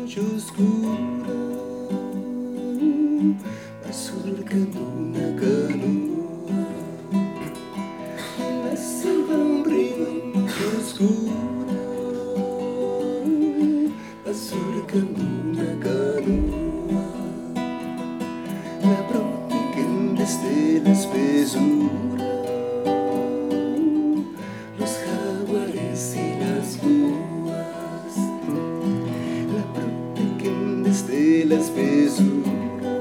noche oscura va surcando una canoa en la selva, un río en noche oscura va surcando una canoa, la protegen desde la espesura los jaguares y las boas, la protegen desde la espesura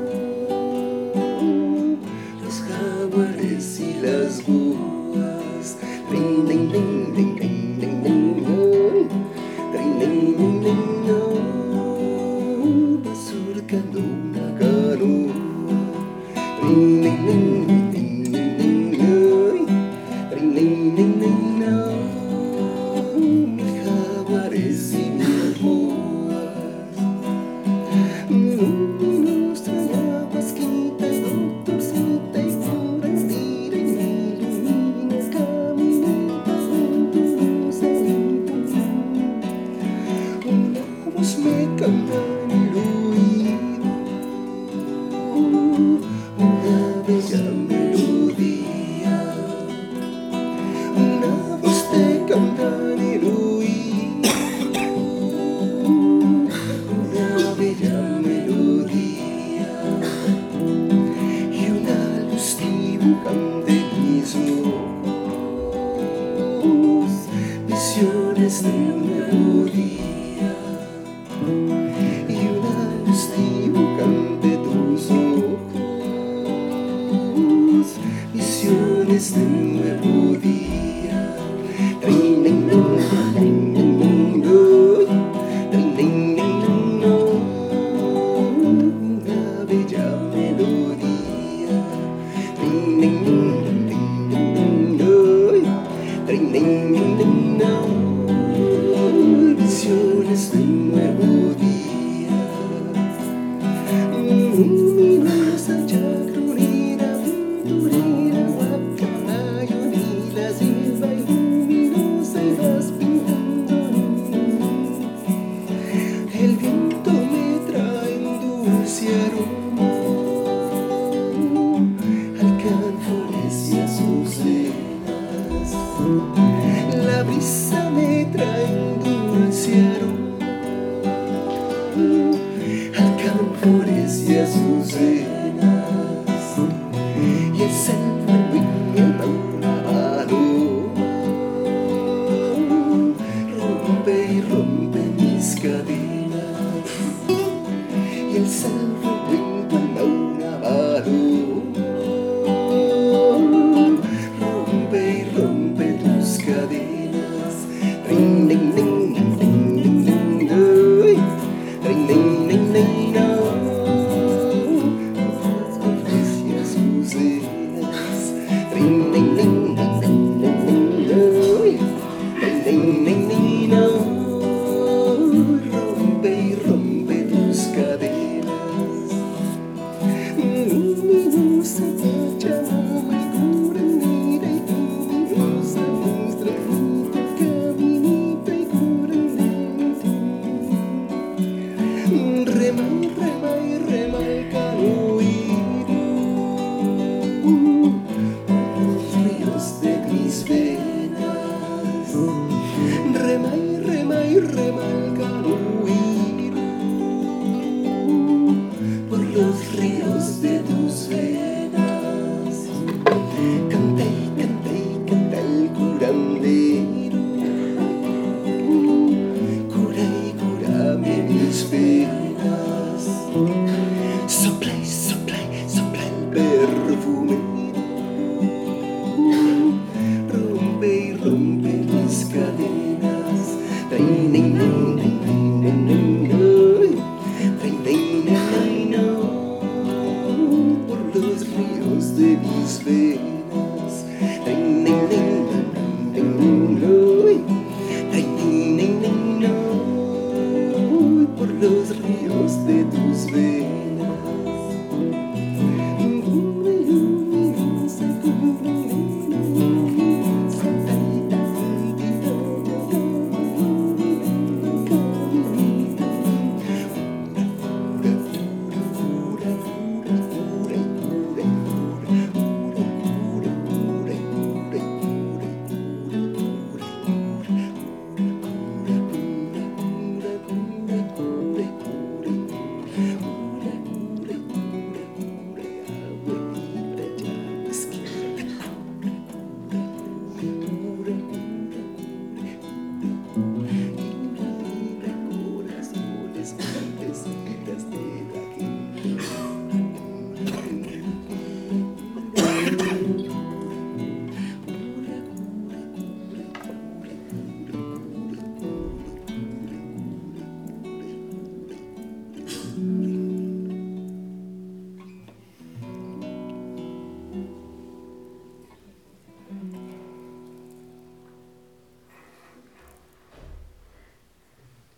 los jaguares y las boas. Ring, ding, ding, ding, ding, ding, ding, oh. Ring, ding, ding, ding, oh. Va surcando una canoa. Ring, ding, ding, ding, ding, ding, oh. Ring, ding, ding, ding, oh. Mil jaguares y mil boas. Nuestra guasquita y doctorcita y pura estira y me ilumina caminita junto a luz del una voz me canta en el oído, una bella melodía, una voz te canta en el oído, una bella melodía y una luz dibujante mis ojos, visiones de melodía y una luz dibujante tus ojos, visiones de nuevo día. Trin, ding, ding, ding, ding, ding, oh. Trin, ding, ding, ding, oh. Una bella melodía. Trin, ding, ding, ding, ding, ding, oh. Trin, ding, ding, ding, oh. Visiones de nuevo día. Luminosa chacronera, aventurera, guacamayo, ni la selva y luminosa y vas pintando. El viento me trae un dulce aroma, alcanfores y azucenas. La brisa me trae un dulce aroma, alcanfores y azucenas. Y el selva viña una paloma rompe y rompe mis cadenas. Y el selva viña una paloma rompe y rompe tus cadenas. Ring, ding, ding, ding, ding, ding, ding, oh. Ring, ding, ding, ding, oh. Alcanfores y azucenas. Ring, ding, ding, ding, ding, ding, ding, oh. Ring, ding, ding, ding, oh. Rompe y rompe tus cadenas. Luminosa Pachamama y curandera y luminosa nuestra bonita caminita y curandera. Rema y rema y rema el canoíro por los ríos de mis venas. Rema y rema y rema el canoíro por los ríos de tus venas. Canta y canta el curandero, cura y cúrame mis penas. Sopla y sopla y sopla el perfume, rompe y rompe mis cadenas. Ding, ding, ding, ding, ding, ding, ding, oh. Ding, ding, ding, ding, oh. Por los ríos de mis venas. Ding, ding, ding, ding, ding, ding, oh. Ding, ding, ding, ding, oh. Por los ríos de tus venas.